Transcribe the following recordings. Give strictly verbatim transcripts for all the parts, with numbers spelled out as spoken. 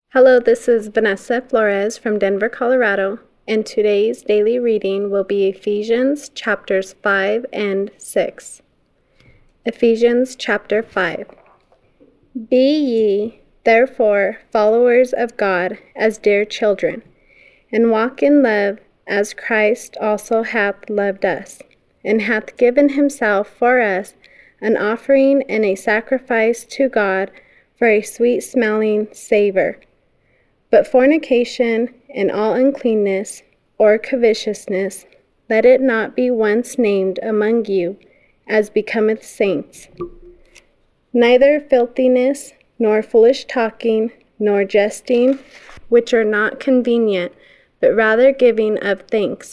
Hello, this is Vanessa Flores from Denver, Colorado, and today's daily reading will be Ephesians chapters five and six. Ephesians chapter five. Be ye, therefore, followers of God as dear children, and walk in love as Christ also hath loved us, and hath given himself for us an offering and a sacrifice to God for a sweet-smelling savour. But fornication and all uncleanness or covetousness, let it not be once named among you, as becometh saints. Neither filthiness, nor foolish talking, nor jesting, which are not convenient, but rather giving of thanks.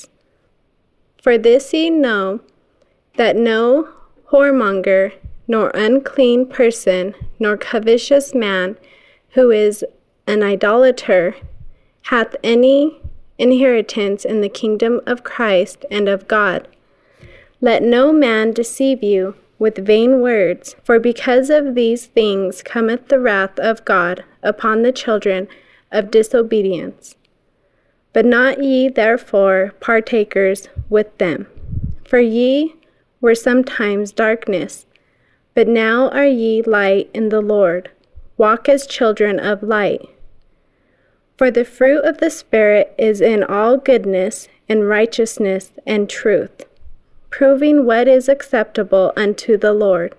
For this ye know, that no whoremonger, nor unclean person, nor covetous man, who is an idolater, hath any inheritance in the kingdom of Christ and of God. Let no man deceive you with vain words, for because of these things cometh the wrath of God upon the children of disobedience. But not ye therefore partakers with them. For ye were sometimes darkness, but now are ye light in the Lord. Walk as children of light. For the fruit of the Spirit is in all goodness and righteousness and truth, proving what is acceptable unto the Lord.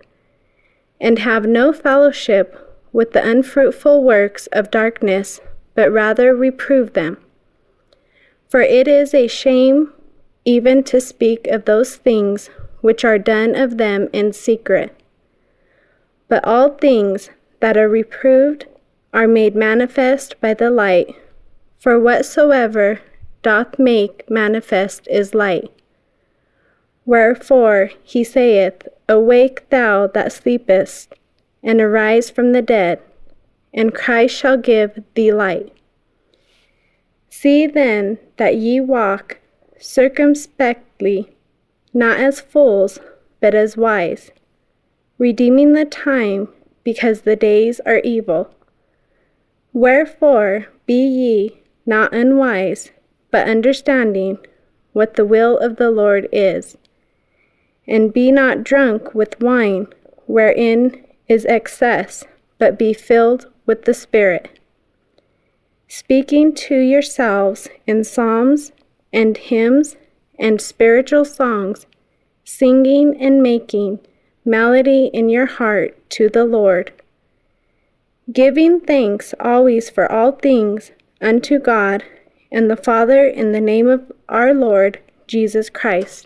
And have no fellowship with the unfruitful works of darkness, but rather reprove them. For it is a shame even to speak of those things which are done of them in secret. But all things that are reproved are made manifest by the light, for whatsoever doth make manifest is light. Wherefore he saith, Awake thou that sleepest, and arise from the dead, and Christ shall give thee light. See then that ye walk circumspectly, not as fools, but as wise, redeeming the time, because the days are evil. Wherefore be ye not unwise, but understanding what the will of the Lord is. And be not drunk with wine, wherein is excess, but be filled with the Spirit, speaking to yourselves in psalms and hymns and spiritual songs, singing and making melody in your heart to the Lord, giving thanks always for all things unto God and the Father in the name of our Lord Jesus Christ,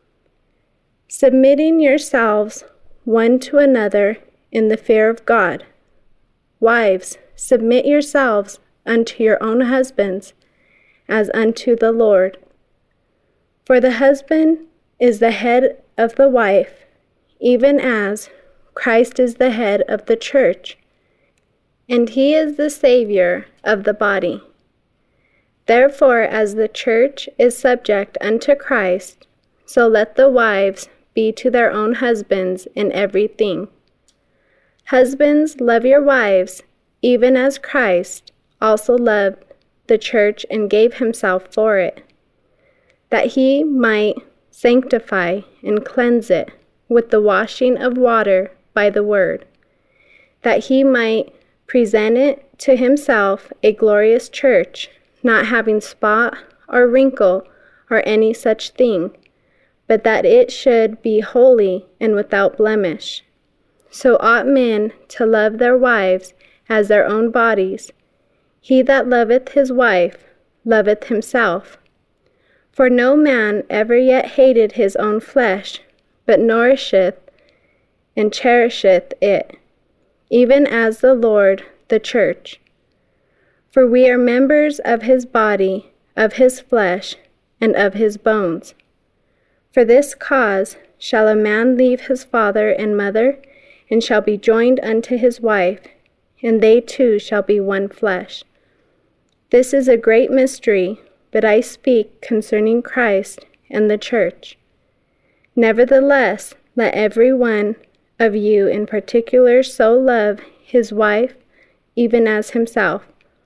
submitting yourselves one to another in the fear of God. Wives, submit yourselves unto your own husbands, as unto the Lord. For the husband is the head of the wife, even as Christ is the head of the church, and he is the Savior of the body. Therefore, as the church is subject unto Christ, so let the wives be to their own husbands in everything. Husbands, love your wives, even as Christ also loved the church and gave himself for it, that he might sanctify and cleanse it with the washing of water by the word, that he might present it to himself a glorious church, not having spot or wrinkle or any such thing, but that it should be holy and without blemish. So ought men to love their wives as their own bodies. He that loveth his wife loveth himself. For no man ever yet hated his own flesh, but nourisheth and cherisheth it, even as the Lord the church. For we are members of his body, of his flesh, and of his bones. For this cause shall a man leave his father and mother, and shall be joined unto his wife, and they two shall be one flesh. This is a great mystery, but I speak concerning Christ and the church. Nevertheless, let every one of you in particular so love his wife even as himself,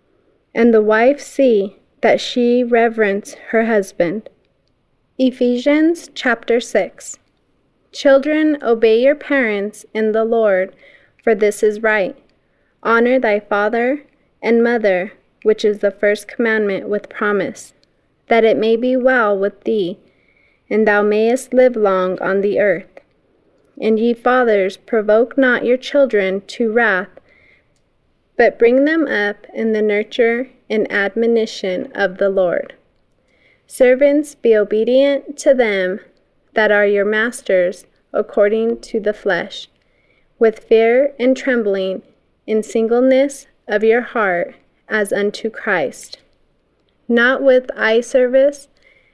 and the wife see that she reverence her husband. Ephesians chapter six. Children, obey your parents in the Lord, for this is right. Honor thy father and mother, which is the first commandment with promise, that it may be well with thee, and thou mayest live long on the earth. And ye fathers, provoke not your children to wrath, but bring them up in the nurture and admonition of the Lord. Servants, be obedient to them that are your masters according to the flesh, with fear and trembling, in singleness of your heart, as unto Christ, not with eye service,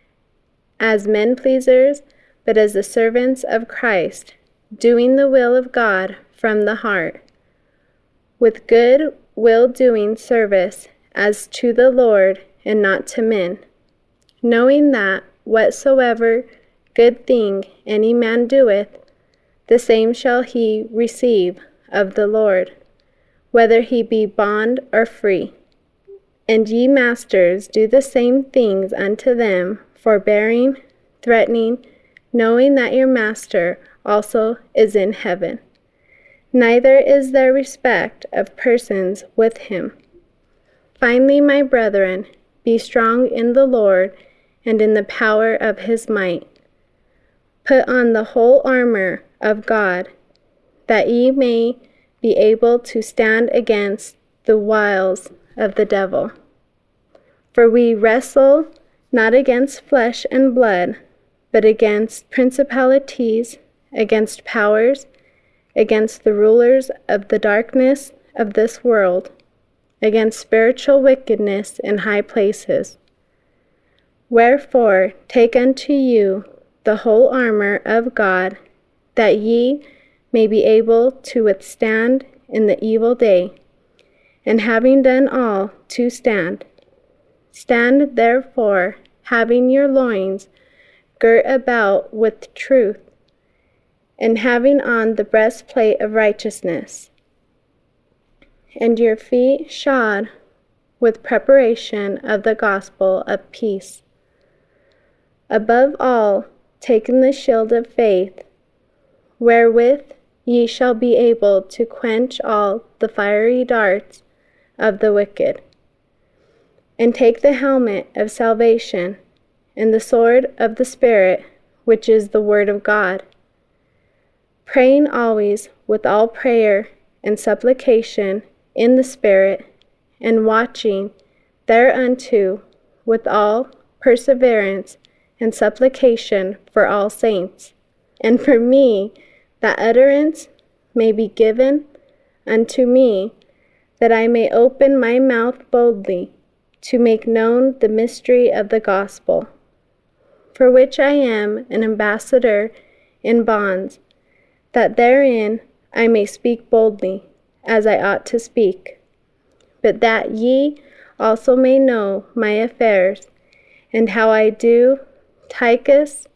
as men pleasers, but as the servants of Christ, doing the will of God from the heart, with good will doing service as to the Lord and not to men, knowing that whatsoever good thing any man doeth, the same shall he receive of the Lord, whether he be bond or free. And ye masters, do the same things unto them, forbearing, threatening, knowing that your master also is in heaven. Neither is there respect of persons with him. Finally, my brethren, be strong in the Lord and in the power of his might. Put on the whole armor of God, that ye may be able to stand against the wiles of the devil. For we wrestle not against flesh and blood, but against principalities, against powers, against the rulers of the darkness of this world, against spiritual wickedness in high places. Wherefore take unto you the whole armor of God, that ye may be able to withstand in the evil day, and having done all, to stand. Stand therefore, having your loins girt about with truth, and having on the breastplate of righteousness, and your feet shod with preparation of the gospel of peace. Above all, taking the shield of faith, wherewith ye shall be able to quench all the fiery darts of the wicked. And take the helmet of salvation, and the sword of the Spirit, which is the word of God, praying always with all prayer and supplication in the Spirit, and watching thereunto with all perseverance and supplication for all saints, and for me, that utterance may be given unto me, that I may open my mouth boldly to make known the mystery of the gospel, for which I am an ambassador in bonds, that therein I may speak boldly, as I ought to speak, but that ye also may know my affairs, and how I do. Tychus,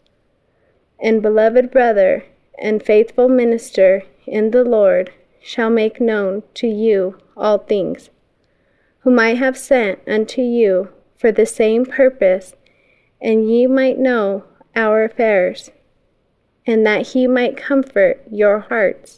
and beloved brother, and faithful minister in the Lord, shall make known to you all things, whom I have sent unto you for the same purpose, and ye might know our affairs, and that he might comfort your hearts.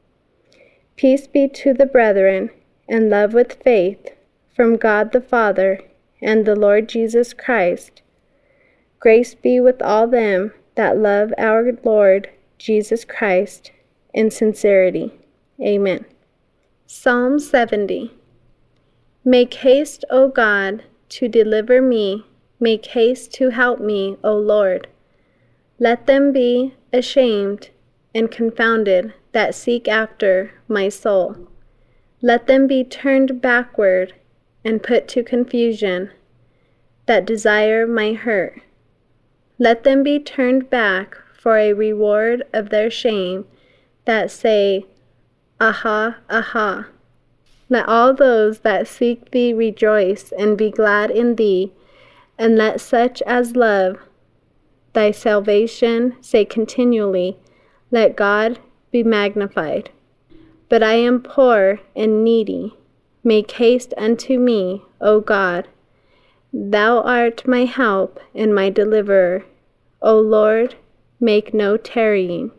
Peace be to the brethren, and love with faith, from God the Father and the Lord Jesus Christ. Grace be with all them that love our Lord Jesus Christ in sincerity. Amen. Psalm seventy. Make haste, O God, to deliver me. Make haste to help me, O Lord. Let them be ashamed and confounded that seek after my soul. Let them be turned backward and put to confusion that desire my hurt. Let them be turned back for a reward of their shame that say, Aha, aha. Let all those that seek thee rejoice and be glad in thee, and let such as love thy salvation say continually, Let God be magnified. But I am poor and needy. Make haste unto me, O God. Thou art my help and my deliverer. O Lord, make no tarrying.